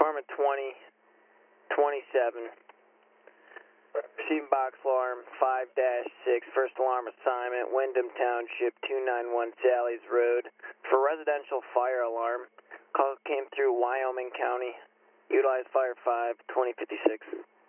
Department 2027. Receiving box alarm 5-6, first alarm assignment, Wyndham Township, 291 Sally's Road. For residential fire alarm, call came through Wyoming County. Utilize Fire 5, 2056.